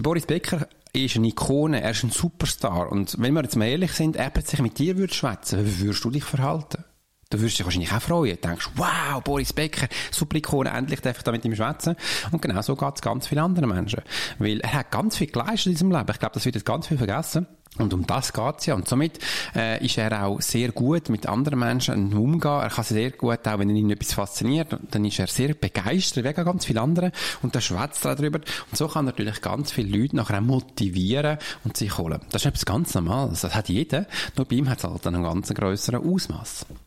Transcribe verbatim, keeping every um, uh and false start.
Boris Becker ist eine Ikone, er ist ein Superstar. Und wenn wir jetzt mal ehrlich sind, er plötzlich mit dir würde schwätzen, wie würdest du dich verhalten? Du würdest dich wahrscheinlich auch freuen. Du denkst, wow, Boris Becker, super Ikone, endlich darf ich da mit ihm schwätzen. Und genau so geht es ganz vielen anderen Menschen. Weil er hat ganz viel geleistet in diesem Leben. Ich glaube, das wird jetzt ganz viel vergessen. Und um das geht's ja. Und somit äh, ist er auch sehr gut mit anderen Menschen umgehen. Er kann sehr gut, auch wenn ihn etwas fasziniert, dann ist er sehr begeistert, wegen ganz vielen anderen. Und dann schwätzt er darüber. Und so kann er natürlich ganz viele Leute nachher auch motivieren und sich holen. Das ist etwas ganz Normales. Das hat jeder. Nur bei ihm hat es halt einen ganz grösseren Ausmaß.